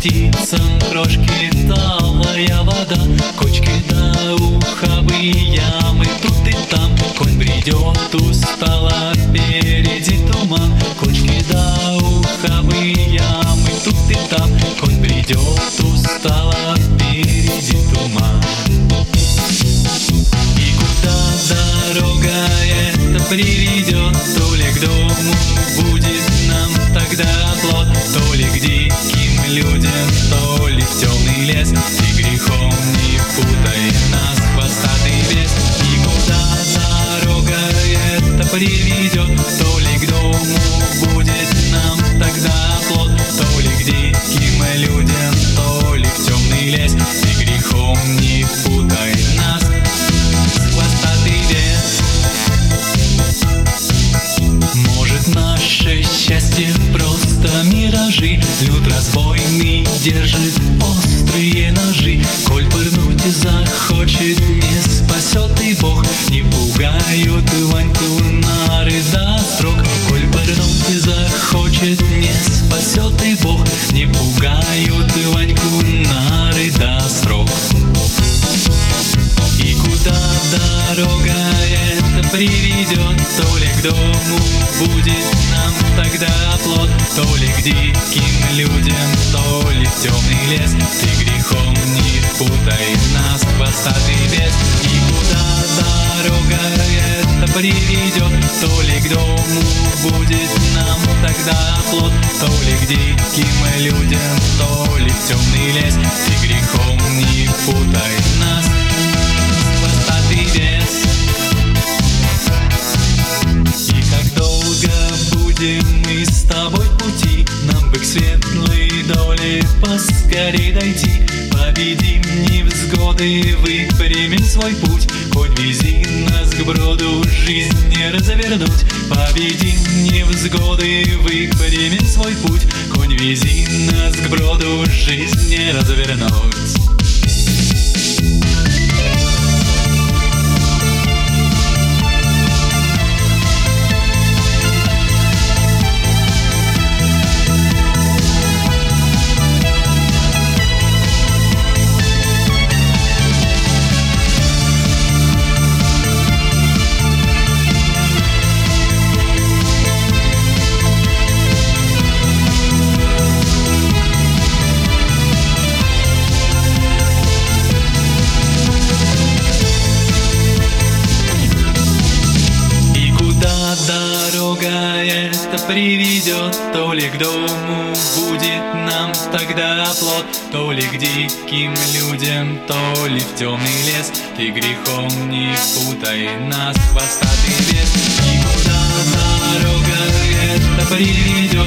птицам крошки, талая вода, кочки да ухабы, ямы тут и там. Конь бредет устало, впереди туман, кочки да ухабы, ямы тут и там. Конь бредет устало, впереди туман. И куда дорога эта приведет, то ли к дому будет нам тогда плод, то ли к диким людям, то ли в темный лес. И грехом не путай нас, хвостатый бес. И куда дорога эта приведет, то ли к дому будет нам тогда плод, то ли к диким людям, то ли в темный лес. И грехом не путай нас, хвостатый бес. Может, наше счастье просто миражи, люд разбойный держит острые ножи. Коль пырнуть захочет, не спасет и Бог, не пугают Ваньку нары до строк. Коль пырнуть захочет, не спасет и Бог, не пугают Ваньку нары до строк. И куда дорога эта приведет, то ли к дому будет нам тогда плод, то ли к диким людям, то ли в темный лес. Ты грехом не путай нас, хвостатый бес. И куда дорога эта приведет, то ли к дому будет нам тогда плод, то ли к диким людям, то ли в темный лес. Ты грехом не путай нас, хвостатый бес. И как долго будем мы с тобой в пути, нам бы к светлой доле поскорей дойти. Победим невзгоды, выпрямим свой путь, хоть вези нас к броду жизни развернуть. Победим невзгоды, выпрямим свой путь, хоть вези нас к броду жизни развернуть. Дорога эта приведет, то ли к дому будет нам тогда плод, то ли к диким людям, то ли в темный лес. Ты грехом не путай нас, хвостатый бес. И куда дорога эта приведет,